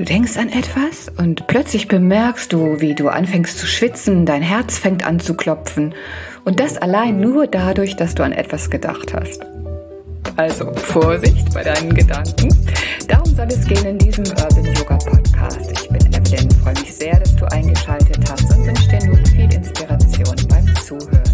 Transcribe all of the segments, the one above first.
Du denkst an etwas und plötzlich bemerkst du, wie du anfängst zu schwitzen, dein Herz fängt an zu klopfen und das allein nur dadurch, dass du an etwas gedacht hast. Also Vorsicht bei deinen Gedanken. Darum soll es gehen in diesem Urban Yoga Podcast. Ich bin Evelyn, freue mich sehr, dass du eingeschaltet hast und wünsche dir nun viel Inspiration beim Zuhören.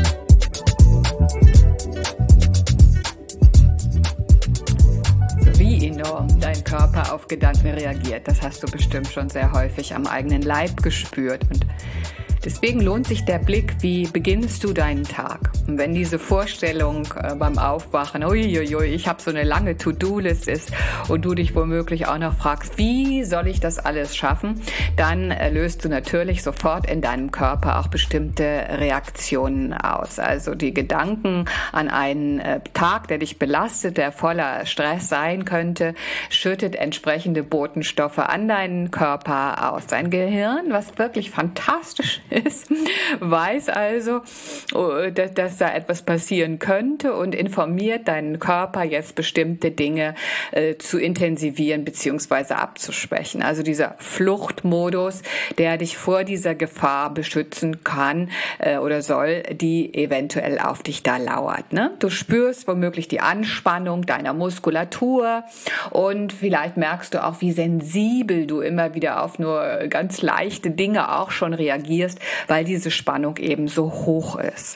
Wie enorm dein Körper auf Gedanken reagiert, das hast du bestimmt schon sehr häufig am eigenen Leib gespürt. Und deswegen lohnt sich der Blick, wie beginnst du deinen Tag? Und wenn diese Vorstellung beim Aufwachen, uiuiui, ich habe so eine lange To-Do-List ist und du dich womöglich auch noch fragst, wie soll ich das alles schaffen, dann löst du natürlich sofort in deinem Körper auch bestimmte Reaktionen aus. Also die Gedanken an einen Tag, der dich belastet, der voller Stress sein könnte, schüttet entsprechende Botenstoffe an deinen Körper aus. Dein Gehirn, was wirklich fantastisch ist, weiß also, dass da etwas passieren könnte und informiert deinen Körper jetzt bestimmte Dinge zu intensivieren bzw. abzuschwächen. Also dieser Fluchtmodus, der dich vor dieser Gefahr beschützen kann oder soll, die eventuell auf dich da lauert. Ne? Du spürst womöglich die Anspannung deiner Muskulatur und vielleicht merkst du auch, wie sensibel du immer wieder auf nur ganz leichte Dinge auch schon reagierst, weil diese Spannung eben so hoch ist.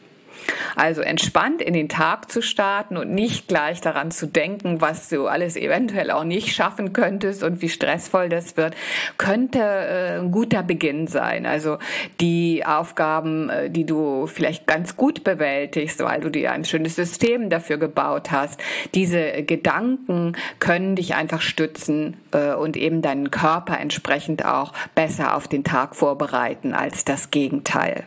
Also entspannt in den Tag zu starten und nicht gleich daran zu denken, was du alles eventuell auch nicht schaffen könntest und wie stressvoll das wird, könnte ein guter Beginn sein. Also die Aufgaben, die du vielleicht ganz gut bewältigst, weil du dir ein schönes System dafür gebaut hast, diese Gedanken können dich einfach stützen und eben deinen Körper entsprechend auch besser auf den Tag vorbereiten als das Gegenteil.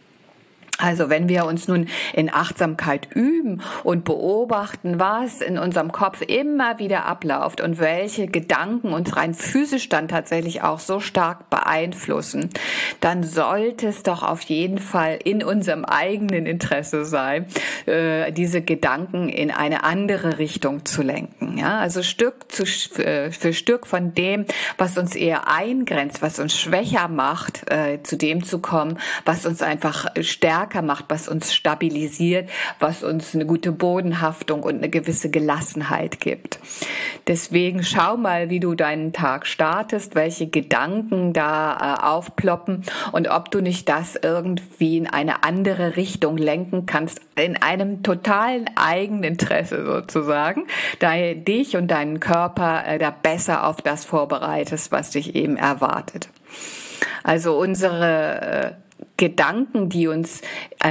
Also wenn wir uns nun in Achtsamkeit üben und beobachten, was in unserem Kopf immer wieder abläuft und welche Gedanken uns rein physisch dann tatsächlich auch so stark beeinflussen, dann sollte es doch auf jeden Fall in unserem eigenen Interesse sein, diese Gedanken in eine andere Richtung zu lenken. Ja? Also Stück für Stück von dem, was uns eher eingrenzt, was uns schwächer macht, zu dem zu kommen, was uns einfach stärker macht, was uns stabilisiert, was uns eine gute Bodenhaftung und eine gewisse Gelassenheit gibt. Deswegen schau mal, wie du deinen Tag startest, welche Gedanken da aufploppen und ob du nicht das irgendwie in eine andere Richtung lenken kannst, in einem totalen Eigeninteresse sozusagen, da dich und deinen Körper da besser auf das vorbereitest, was dich eben erwartet. Also unsere Gedanken, die uns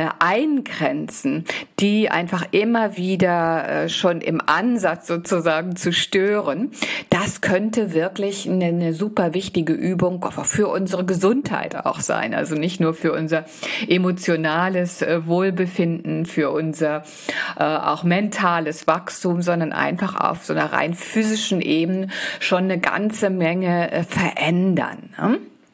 eingrenzen, die einfach immer wieder schon im Ansatz sozusagen zu stören, das könnte wirklich eine super wichtige Übung für unsere Gesundheit auch sein. Also nicht nur für unser emotionales Wohlbefinden, für unser auch mentales Wachstum, sondern einfach auf so einer rein physischen Ebene schon eine ganze Menge verändern. Ne?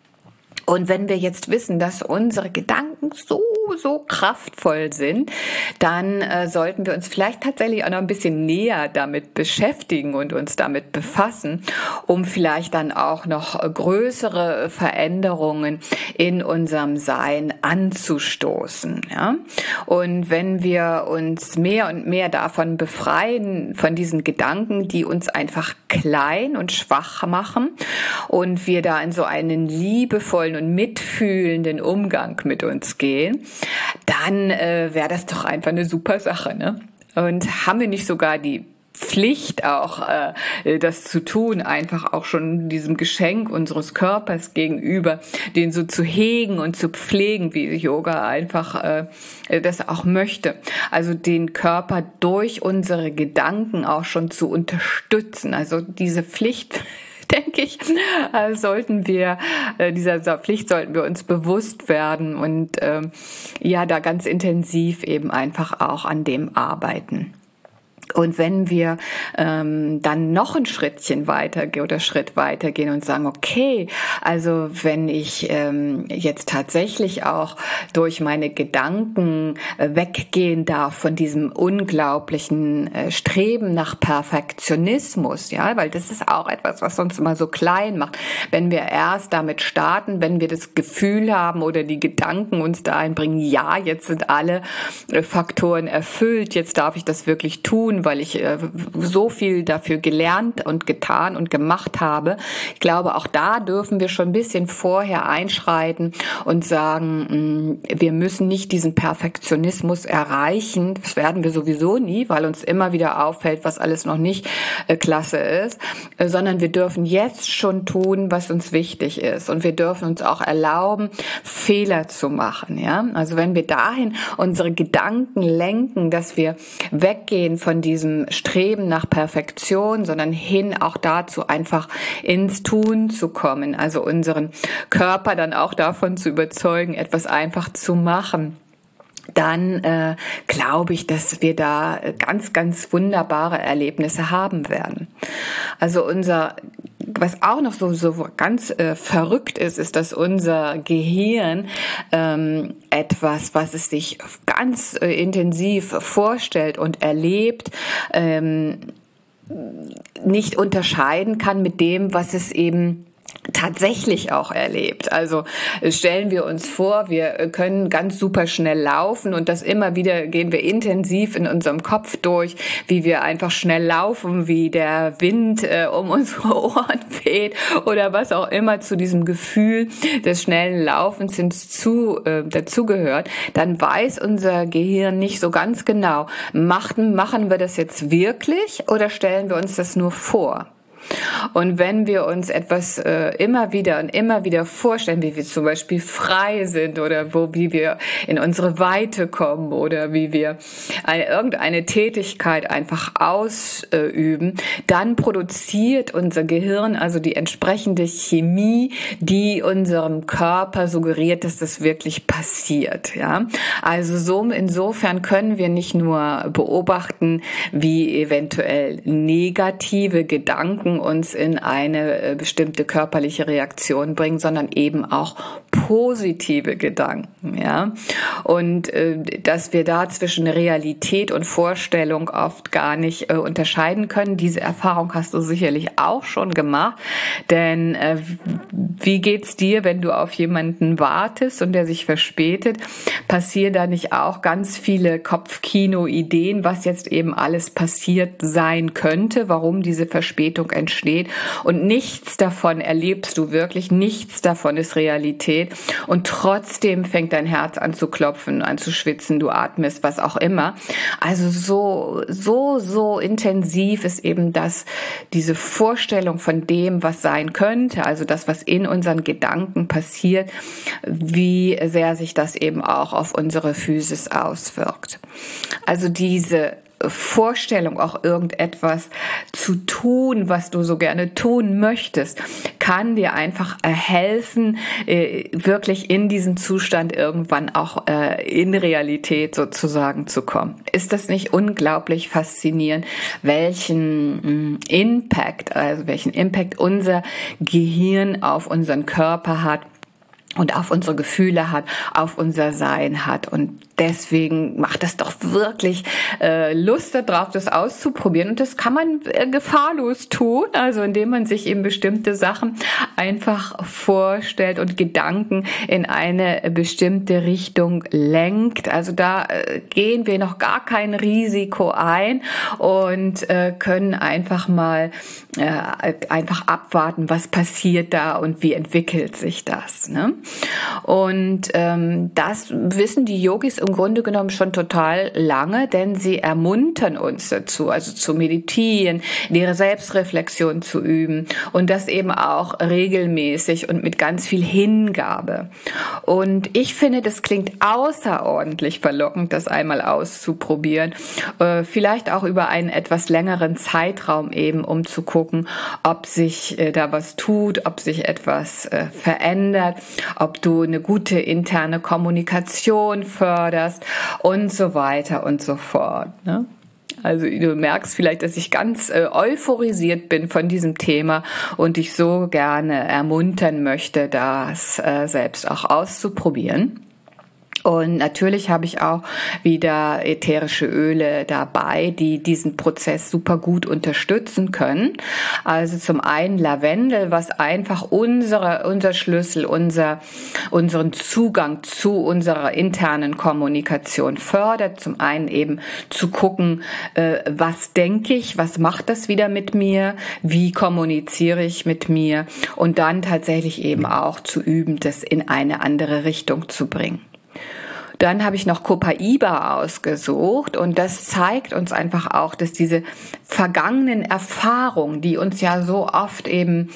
Und wenn wir jetzt wissen, dass unsere Gedanken so kraftvoll sind, dann sollten wir uns vielleicht tatsächlich auch noch ein bisschen näher damit beschäftigen und uns damit befassen, um vielleicht dann auch noch größere Veränderungen in unserem Sein anzustoßen. Ja? Und wenn wir uns mehr und mehr davon befreien, von diesen Gedanken, die uns einfach klein und schwach machen und wir da in so einen liebevollen und mitfühlenden Umgang mit uns gehen, dann wäre das doch einfach eine super Sache, ne? Und haben wir nicht sogar die Pflicht auch, das zu tun, einfach auch schon diesem Geschenk unseres Körpers gegenüber, den so zu hegen und zu pflegen, wie Yoga einfach das auch möchte. Also den Körper durch unsere Gedanken auch schon zu unterstützen. Also diese Pflicht, denke ich, dieser Pflicht sollten wir uns bewusst werden und da ganz intensiv eben einfach auch an dem arbeiten. Und wenn wir dann noch ein Schritt weiter gehen und sagen, okay, also wenn ich jetzt tatsächlich auch durch meine Gedanken weggehen darf von diesem unglaublichen Streben nach Perfektionismus, ja, weil das ist auch etwas, was uns immer so klein macht. Wenn wir erst damit starten, wenn wir das Gefühl haben oder die Gedanken uns da einbringen, ja, jetzt sind alle Faktoren erfüllt, jetzt darf ich das wirklich tun, weil ich so viel dafür gelernt und getan und gemacht habe. Ich glaube, auch da dürfen wir schon ein bisschen vorher einschreiten und sagen, wir müssen nicht diesen Perfektionismus erreichen. Das werden wir sowieso nie, weil uns immer wieder auffällt, was alles noch nicht klasse ist, sondern wir dürfen jetzt schon tun, was uns wichtig ist. Und wir dürfen uns auch erlauben, Fehler zu machen. Ja? Also wenn wir dahin unsere Gedanken lenken, dass wir weggehen von diesem Streben nach Perfektion, sondern hin auch dazu, einfach ins Tun zu kommen, also unseren Körper dann auch davon zu überzeugen, etwas einfach zu machen, dann glaube ich, dass wir da ganz, ganz wunderbare Erlebnisse haben werden. Also was auch noch so ganz verrückt ist, dass unser Gehirn etwas, was es sich ganz intensiv vorstellt und erlebt, nicht unterscheiden kann mit dem, was es eben tatsächlich auch erlebt. Also stellen wir uns vor, wir können ganz super schnell laufen und das immer wieder gehen wir intensiv in unserem Kopf durch, wie wir einfach schnell laufen, wie der Wind um unsere Ohren weht oder was auch immer zu diesem Gefühl des schnellen Laufens dazugehört, dann weiß unser Gehirn nicht so ganz genau, machen wir das jetzt wirklich oder stellen wir uns das nur vor? Und wenn wir uns etwas immer wieder vorstellen, wie wir zum Beispiel frei sind oder wie wir in unsere Weite kommen oder wie wir irgendeine Tätigkeit einfach ausüben, dann produziert unser Gehirn also die entsprechende Chemie, die unserem Körper suggeriert, dass das wirklich passiert. Ja? Also insofern können wir nicht nur beobachten, wie eventuell negative Gedanken uns in eine bestimmte körperliche Reaktion bringen, sondern eben auch positive Gedanken, ja. Und dass wir da zwischen Realität und Vorstellung oft gar nicht unterscheiden können. Diese Erfahrung hast du sicherlich auch schon gemacht, denn wie geht's dir, wenn du auf jemanden wartest und der sich verspätet? Passieren da nicht auch ganz viele Kopfkino-Ideen, was jetzt eben alles passiert sein könnte, warum diese Verspätung entsteht? Und nichts davon erlebst du wirklich, nichts davon ist Realität. Und trotzdem fängt dein Herz an zu klopfen, an zu schwitzen, du atmest, was auch immer. Also so intensiv ist eben diese Vorstellung von dem, was sein könnte, also das, was in unseren Gedanken passiert, wie sehr sich das eben auch auf unsere Physis auswirkt. Also diese Vorstellung, auch irgendetwas zu tun, was du so gerne tun möchtest, kann dir einfach helfen, wirklich in diesen Zustand irgendwann auch in Realität sozusagen zu kommen. Ist das nicht unglaublich faszinierend, welchen Impact unser Gehirn auf unseren Körper hat und auf unsere Gefühle hat, auf unser Sein hat. Und deswegen macht es doch wirklich Lust darauf, das auszuprobieren. Und das kann man gefahrlos tun, also indem man sich eben bestimmte Sachen einfach vorstellt und Gedanken in eine bestimmte Richtung lenkt. Also da gehen wir noch gar kein Risiko ein und können einfach mal einfach abwarten, was passiert da und wie entwickelt sich das, ne? Und das wissen die Yogis im Grunde genommen schon total lange, denn sie ermuntern uns dazu, also zu meditieren, ihre Selbstreflexion zu üben und das eben auch regelmäßig und mit ganz viel Hingabe. Und ich finde, das klingt außerordentlich verlockend, das einmal auszuprobieren, vielleicht auch über einen etwas längeren Zeitraum eben, um zu gucken, ob sich da was tut, ob sich etwas verändert, ob du eine gute interne Kommunikation förderst und so weiter und so fort, ne? Also du merkst vielleicht, dass ich ganz euphorisiert bin von diesem Thema und dich so gerne ermuntern möchte, das selbst auch auszuprobieren. Und natürlich habe ich auch wieder ätherische Öle dabei, die diesen Prozess super gut unterstützen können. Also zum einen Lavendel, was einfach unser Schlüssel, unseren Zugang zu unserer internen Kommunikation fördert. Zum einen eben zu gucken, was denke ich, was macht das wieder mit mir, wie kommuniziere ich mit mir und dann tatsächlich eben auch zu üben, das in eine andere Richtung zu bringen. Dann habe ich noch Copaiba ausgesucht und das zeigt uns einfach auch, dass diese vergangenen Erfahrungen, die uns ja so oft eben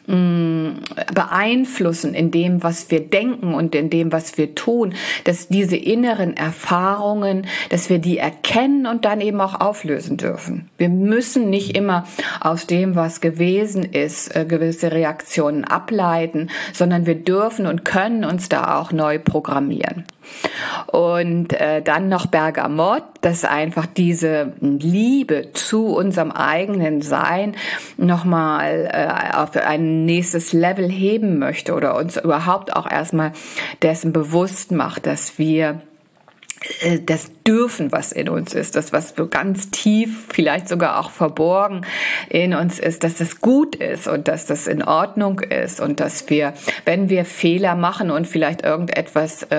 beeinflussen in dem, was wir denken und in dem, was wir tun, dass diese inneren Erfahrungen, dass wir die erkennen und dann eben auch auflösen dürfen. Wir müssen nicht immer aus dem, was gewesen ist, gewisse Reaktionen ableiten, sondern wir dürfen und können uns da auch neu programmieren. Und dann noch Bergamott, das einfach diese Liebe zu unserem eigenen Sein nochmal auf ein nächstes Level heben möchte oder uns überhaupt auch erstmal dessen bewusst macht, dass wir das Dürfen, was in uns ist, das, was so ganz tief, vielleicht sogar auch verborgen in uns ist, dass das gut ist und dass das in Ordnung ist und dass wir, wenn wir Fehler machen und vielleicht irgendetwas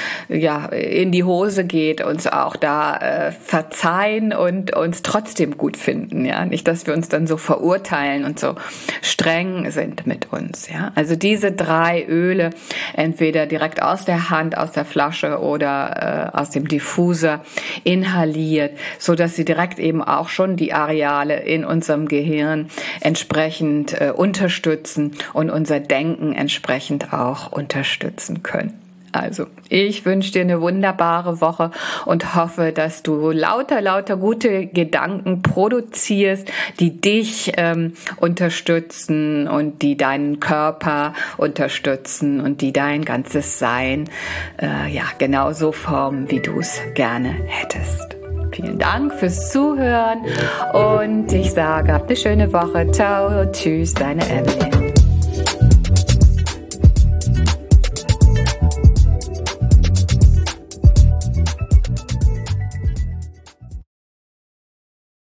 in die Hose geht, uns auch da verzeihen und uns trotzdem gut finden, ja, nicht, dass wir uns dann so verurteilen und so streng sind mit uns, ja. Also diese 3 Öle, entweder direkt aus der Hand, aus der Flasche oder aus dem Diffuser inhaliert, so dass sie direkt eben auch schon die Areale in unserem Gehirn entsprechend unterstützen und unser Denken entsprechend auch unterstützen können. Also, ich wünsche dir eine wunderbare Woche und hoffe, dass du lauter gute Gedanken produzierst, die dich unterstützen und die deinen Körper unterstützen und die dein ganzes Sein genauso formen, wie du es gerne hättest. Vielen Dank fürs Zuhören und ich sage, habt eine schöne Woche. Ciao, tschüss, deine Evelyn.